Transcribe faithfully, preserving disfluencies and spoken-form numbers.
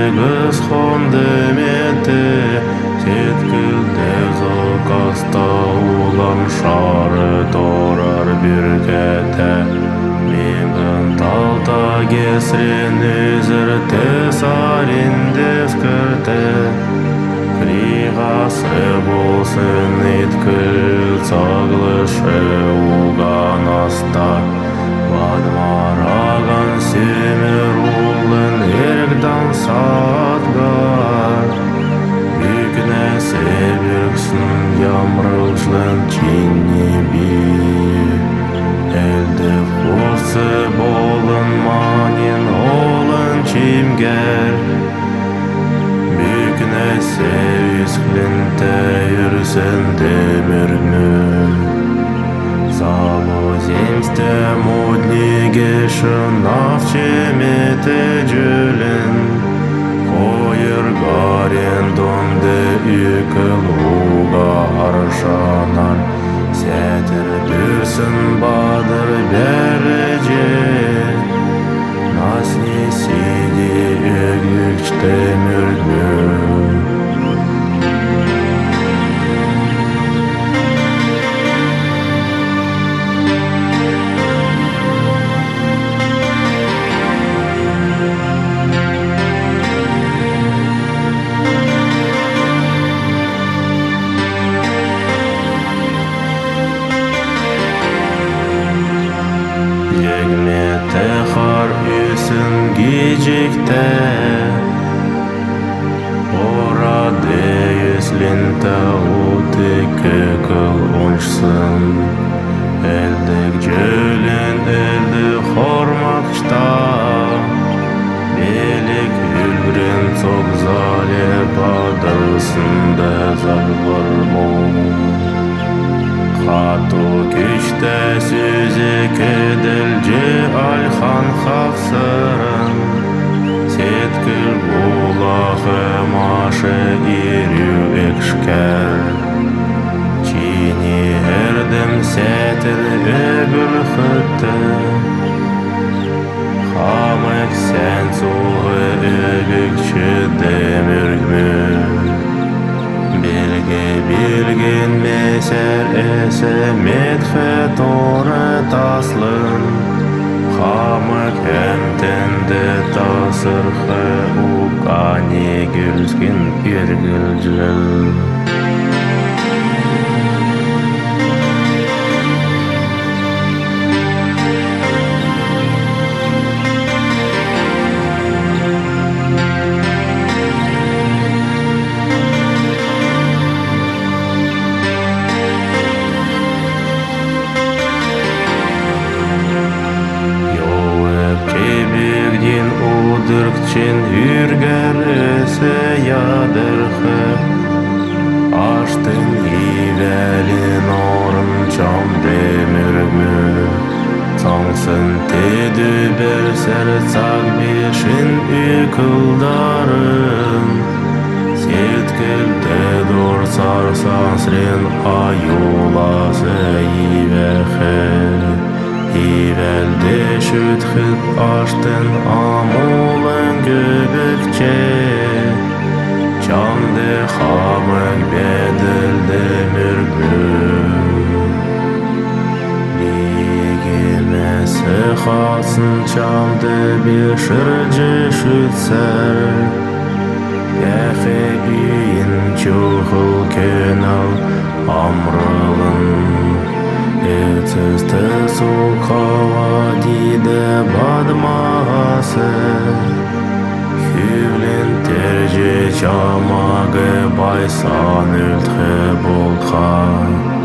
Кыз хондеметте Сеткілде зокаста улам шары торар биркете Меңін талта кесрен үзірте саринде скірте Кригасы болсын иткіл цаглышы уған аста Вадмараган семер улын эргдан саатгар Бүйкіне себексін ямрылшлын чинни бир Элді вовсы болын манин олын чимгер Бүйкіне севисклинте юрсен демірмін Завозимсте модниге шынавчемете жүлін Койыр гарен донде үкіл уға аршанар Сәтір дүрсін бадыр бәріже Насни сиди өгікште мүрдмүр Yegmete har üsün gecikte Ora deyüslinte uti kökül unçsın Eldek jölün eldi hormakçta Belik ülgrin çok zale badırısında zalvar mol Хату күчте сөзі кеділже алхан хақсырын Сеткіл булахы машы ирю экшкер Чини әрдім сәтір өбіл хытты Хамык сән суғы өбікчі деміргмір Belge bilgin meser ese metfe торы таслын Хамык әмтенде тасырхы Укани гүлскин пергілжіл Udırkçin ürgerese yadırхы Aştın ivelin orun çam demirgmü Sangsın tedü berser цаг beşin ükıldarın Setkilde dur sarsansren ayolası iveher Ivelde şütхыт аштын амулын göbükçe Çamdı хамык беділді мүргү Бегемесі хасын çamdı bir шыржы şütser Яхе үйін чухыл көнал амрылын Эцесте сукава диде бадмағасы Хюлен терже чамағы байсан үлтхі болға